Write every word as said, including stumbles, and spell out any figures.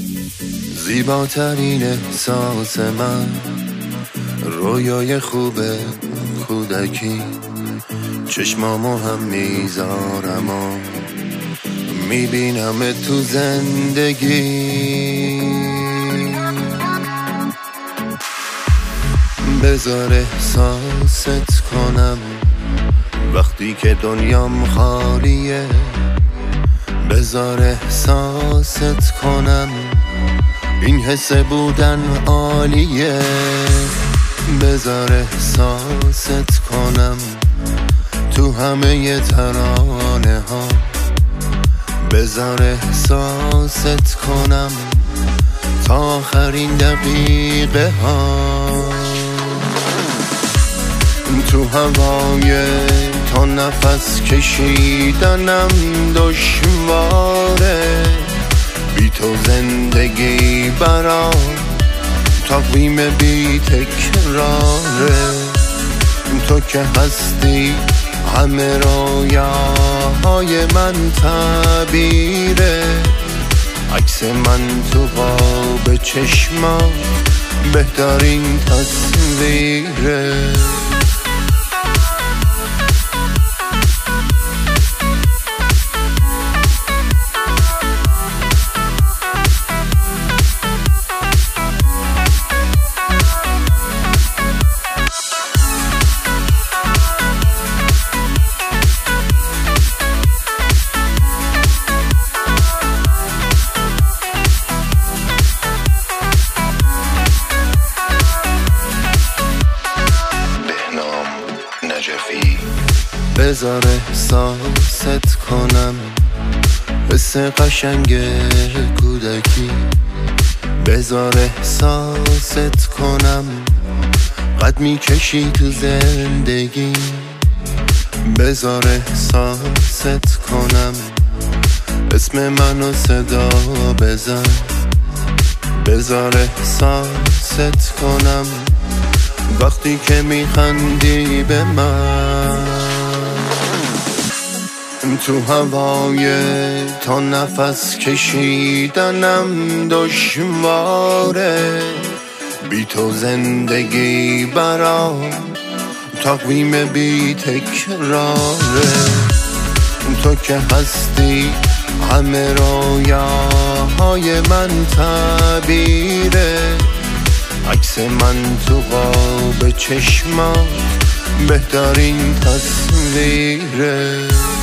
زیباترین احساس من، رویای خوب کودکی. چشمامو هم میذارم و میبینم تو زندگی. بذار احساست کنم وقتی که دنیام خالیه. بذار احساست کنم این حس بودن عالیه. بذار احساست کنم تو همه ترانه ها. بذار احساست کنم تا آخرین دقیقه ها. تو هوای تا نفس کشیدنم دشواره. بی تو زندگی برام تقویم بی تکراره. تو که هستی همه رویاهای من تعبیره. عکس من تو قاب چشمات بهترین تصویره. بذار احساست کنم حس قشنگ کودکی. بذار احساست کنم قد میکشی تو زندگی. بذار احساست کنم اسم منو صدا بزن. بذار احساست کنم وقتی که میخندی به من. تو هوای تا نفس کشیدنم دشواره. بی تو زندگی برام تقویم بی تکراره. تو که هستی همه رویاهای من تعبیره. عکس من تو قاب چشمات بهترین تصویره.